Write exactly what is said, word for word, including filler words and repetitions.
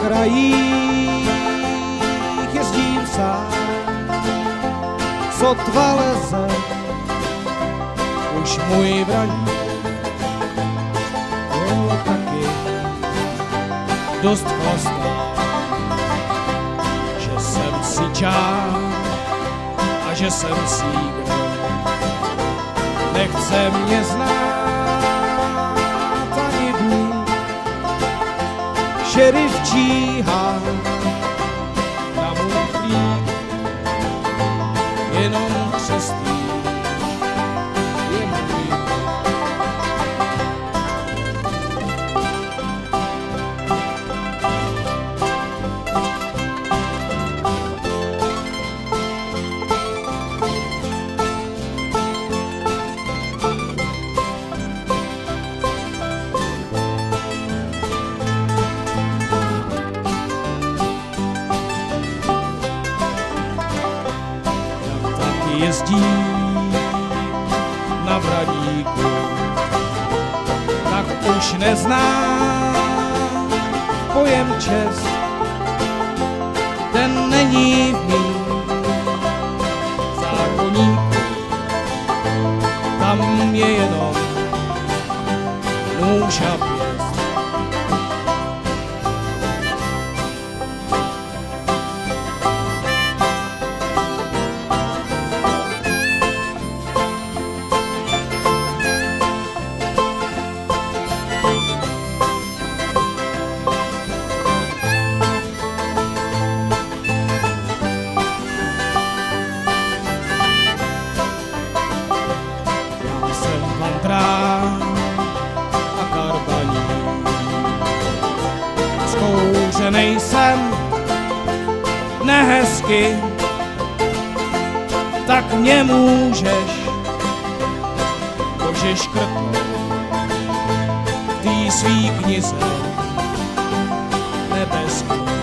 krajích jezdím sám, sotva leze už můj vraník. Jo, taky dost chlastá, že jsem si čák a že jsem sígr. Nechce mě znát ani Bůh, šerif číhá na můj chlíp, jenom přestýč je můj. Jezdí na Vraníku, tak už neznám pojem čest, ten není v mým zákoníku, tam je jenom nůž a pěst. A karbaní, zkouřenej jsem nehezky, tak mě můžeš Bože škrtnout v tý svý knize nebeský.